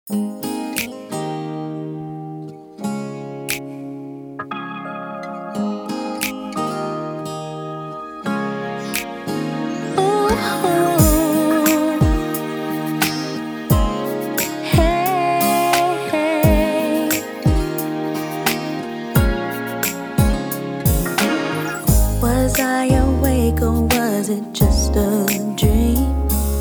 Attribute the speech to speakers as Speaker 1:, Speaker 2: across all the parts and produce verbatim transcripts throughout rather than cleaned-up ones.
Speaker 1: Was I awake or was it just a dream?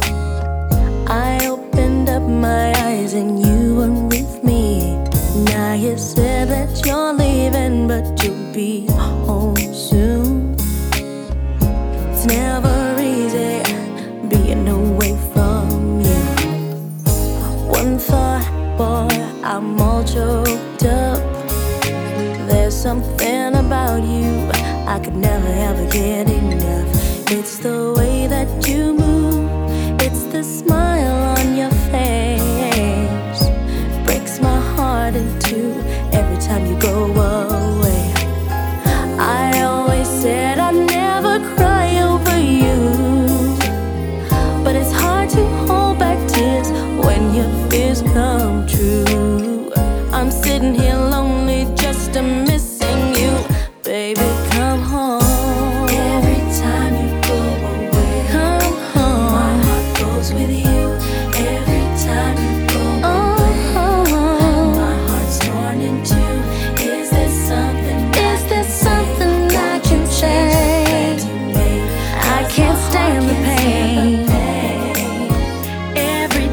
Speaker 1: I opened up my eyes and you were with me. Now you said that you're leaving, but you'll be home soon. It's never easy being away from you. One thought, boy, I'm all choked up. There's something about you I could never ever get enough. It's the way that you move, it's the smile on your face. Breaks my heart in two every time you go away. I always said I'd never cry over you, but it's hard to hold back tears when your fears come true. I'm sitting here lonely just a missing you. Baby, come home.
Speaker 2: Every time you go away,
Speaker 1: Come home.
Speaker 2: my heart goes with you. Every time you go away,
Speaker 1: Oh,
Speaker 2: my heart's torn in two. Is there something
Speaker 1: is there something I can say? I can't stand the pain. Every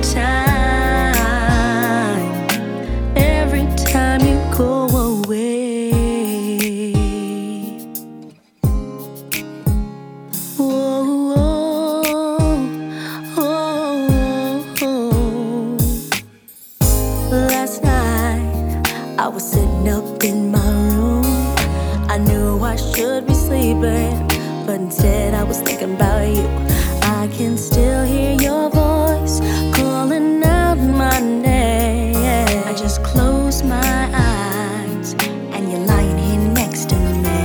Speaker 1: time, every time you go away. Whoa, oh, oh, oh. Last night I was sitting up in my room. I knew I should be sleeping, but instead I was thinking about you. I can still hear your voice calling out my name. I just close my eyes and you're lying here next to me.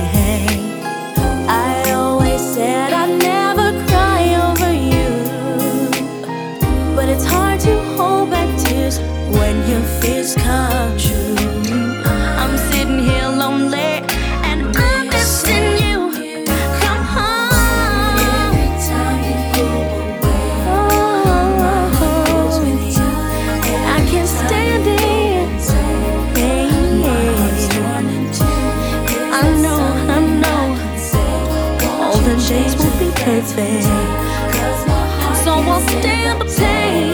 Speaker 1: I always said I'd never cry over you, but it's hard to hold back tears when your fears come true. I'm sitting here lonely and I'm missing you. Come home.
Speaker 2: Every time you go away, my heart goes with you.
Speaker 1: I can't stand it. Hey,
Speaker 2: My heart's
Speaker 1: yeah.
Speaker 2: torn in two. Is
Speaker 1: I
Speaker 2: there
Speaker 1: know, I
Speaker 2: something
Speaker 1: know.
Speaker 2: can say?
Speaker 1: All the days won't be perfect,
Speaker 2: Cause my heart
Speaker 1: so
Speaker 2: can't
Speaker 1: I'll
Speaker 2: stand
Speaker 1: stand the pain.